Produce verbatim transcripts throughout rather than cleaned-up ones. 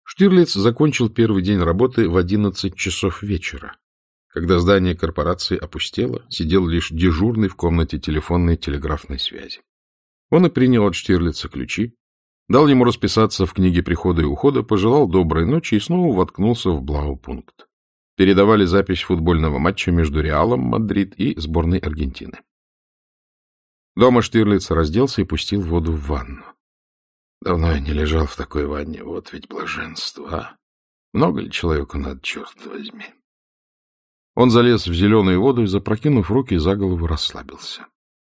Штирлиц закончил первый день работы в одиннадцать часов вечера. Когда здание корпорации опустело, сидел лишь дежурный в комнате телефонной и телеграфной связи. Он и принял от Штирлица ключи, дал ему расписаться в книге прихода и ухода, пожелал доброй ночи и снова воткнулся в Блаупункт. Передавали запись футбольного матча между Реалом Мадрид и сборной Аргентины. Дома Штирлиц разделся и пустил воду в ванну. Давно я не лежал в такой ванне, вот ведь блаженство, а? Много ли человеку надо, черт возьми? Он залез в зеленую воду и, запрокинув руки за голову, расслабился.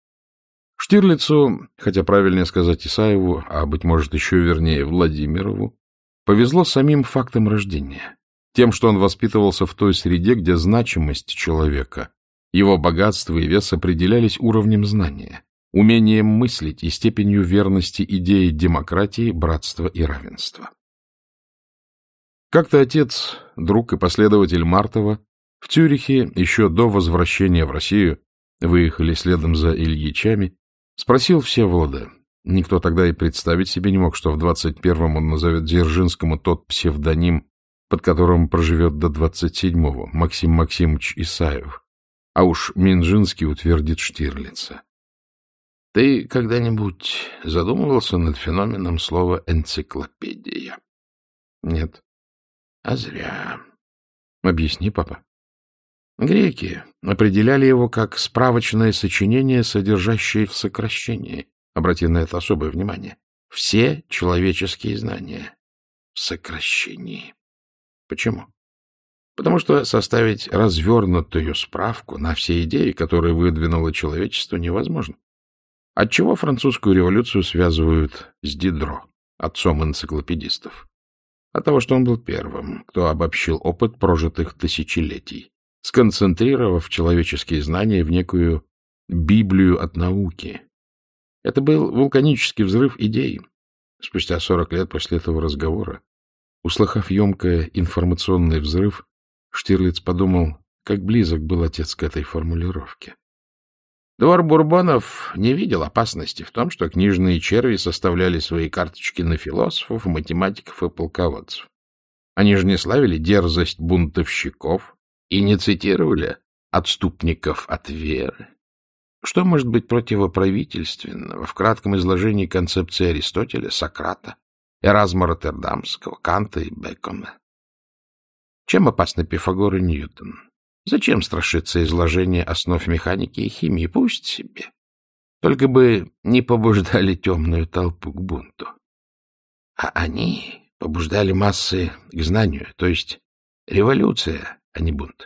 Штирлицу, хотя правильнее сказать Исаеву, а, быть может, еще вернее Владимирову, повезло самим фактом рождения, тем, что он воспитывался в той среде, где значимость человека, его богатство и вес определялись уровнем знания, умением мыслить и степенью верности идеи демократии, братства и равенства. Как-то отец, друг и последователь Мартова в Цюрихе еще до возвращения в Россию, выехали следом за Ильичами, спросил Всеволода. Никто тогда и представить себе не мог, что в двадцать первом он назовет Дзержинскому тот псевдоним, под которым проживет до двадцать седьмого, Максим Максимович Исаев. А уж Минжинский утвердит Штирлица. Ты когда-нибудь задумывался над феноменом слова «энциклопедия»? Нет. А зря. Объясни, папа. Греки определяли его как справочное сочинение, содержащее в сокращении. Обрати на это особое внимание. Все человеческие знания в сокращении. Почему? Потому что составить развернутую справку на все идеи, которые выдвинуло человечество, невозможно. Отчего французскую революцию связывают с Дидро, отцом энциклопедистов? От того, что он был первым, кто обобщил опыт прожитых тысячелетий, сконцентрировав человеческие знания в некую Библию от науки. Это был вулканический взрыв идей. Спустя сорок лет после этого разговора, услыхав емкое информационный взрыв, Штирлиц подумал, как близок был отец к этой формулировке. Двор Бурбонов не видел опасности в том, что книжные черви составляли свои карточки на философов, математиков и полководцев. Они же не славили дерзость бунтовщиков и не цитировали отступников от веры. Что может быть противоправительственного в кратком изложении концепции Аристотеля, Сократа, Эразма Роттердамского, Канта и Бекона? Чем опасны Пифагор и Ньютон? Зачем страшиться изложения основ механики и химии? Пусть себе. Только бы не побуждали темную толпу к бунту. А они побуждали массы к знанию, то есть революция, а не бунт.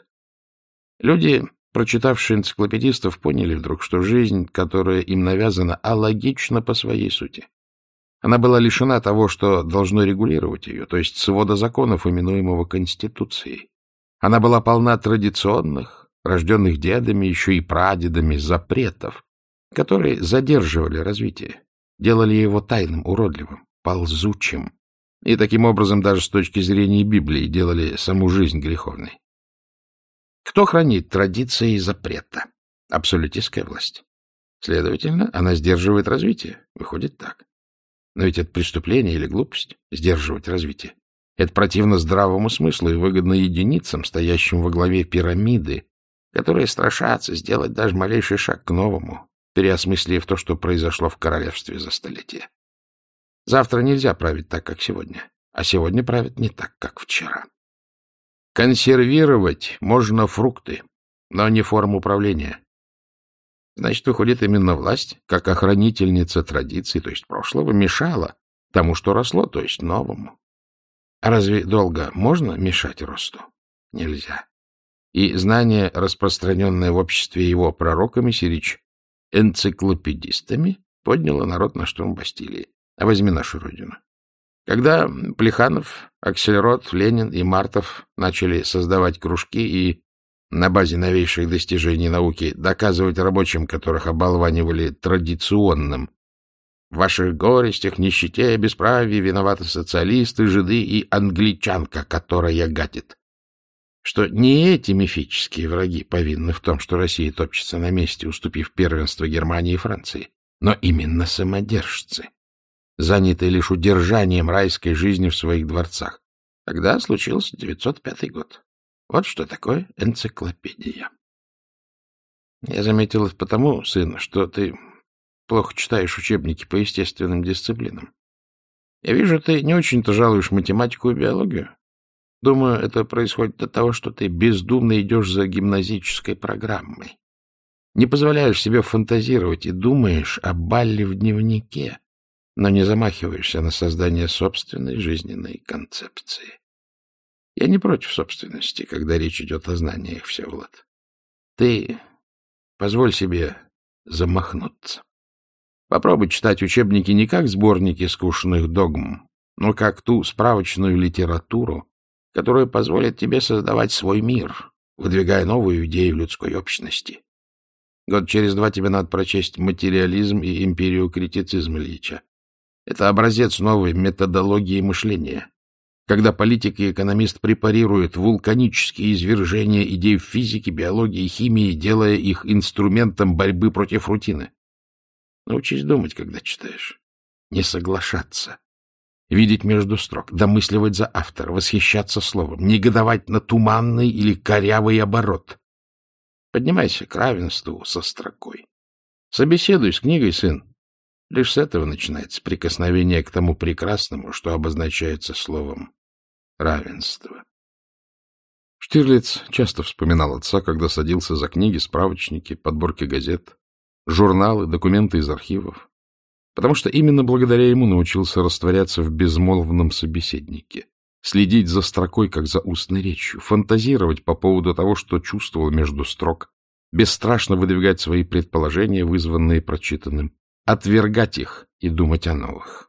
Люди, прочитавшие энциклопедистов, поняли вдруг, что жизнь, которая им навязана, алогична по своей сути. Она была лишена того, что должно регулировать ее, то есть свода законов, именуемого Конституцией. Она была полна традиционных, рожденных дедами, еще и прадедами, запретов, которые задерживали развитие, делали его тайным, уродливым, ползучим, и таким образом даже с точки зрения Библии делали саму жизнь греховной. Кто хранит традиции запрета? Абсолютистская власть. Следовательно, она сдерживает развитие. Выходит так. Но ведь это преступление или глупость — сдерживать развитие. Это противно здравому смыслу и выгодно единицам, стоящим во главе пирамиды, которые страшатся сделать даже малейший шаг к новому, переосмыслив то, что произошло в королевстве за столетия. Завтра нельзя править так, как сегодня, а сегодня правят не так, как вчера. Консервировать можно фрукты, но не форму управления. Значит, выходит, именно власть, как охранительница традиций, то есть прошлого, мешала тому, что росло, то есть новому. А разве долго можно мешать росту? Нельзя. И знание, распространенное в обществе его пророками, сирич энциклопедистами, подняло народ на штурм Бастилии. А возьми нашу родину. Когда Плеханов, Аксельрод, Ленин и Мартов начали создавать кружки и на базе новейших достижений науки доказывать рабочим, которых оболванивали традиционным, в ваших горестях, нищете, бесправии виноваты социалисты, жиды и англичанка, которая гадит. Что не эти мифические враги повинны в том, что Россия топчется на месте, уступив первенство Германии и Франции, но именно самодержцы, занятые лишь удержанием райской жизни в своих дворцах, Тогда случился девятьсот пятый год. Вот что такое энциклопедия. Я заметил это потому, сын, что ты плохо читаешь учебники по естественным дисциплинам. Я вижу, ты не очень-то жалуешь математику и биологию. Думаю, это происходит от того, что ты бездумно идешь за гимназической программой. Не позволяешь себе фантазировать и думаешь о балле в дневнике, но не замахиваешься на создание собственной жизненной концепции. Я не против собственности, когда речь идет о знаниях, Всеволод. Ты позволь себе замахнуться. Попробуй читать учебники не как сборники скучных догм, но как ту справочную литературу, которая позволит тебе создавать свой мир, выдвигая новую идею людской общности. Год через два тебе надо прочесть «Материализм» и «Империю критицизма» Ильича. Это образец новой методологии мышления, когда политик и экономист препарируют вулканические извержения идей в физике, биологии и химии, делая их инструментом борьбы против рутины. Научись думать, когда читаешь, не соглашаться, видеть между строк, домысливать за автора, восхищаться словом, негодовать на туманный или корявый оборот. Поднимайся к равенству со строкой. Собеседуй с книгой, сын. Лишь с этого начинается прикосновение к тому прекрасному, что обозначается словом равенство. Штирлиц часто вспоминал отца, когда садился за книги, справочники, подборки газет, журналы, документы из архивов, потому что именно благодаря ему научился растворяться в безмолвном собеседнике, следить за строкой, как за устной речью, фантазировать по поводу того, что чувствовал между строк, бесстрашно выдвигать свои предположения, вызванные прочитанным, отвергать их и думать о новых.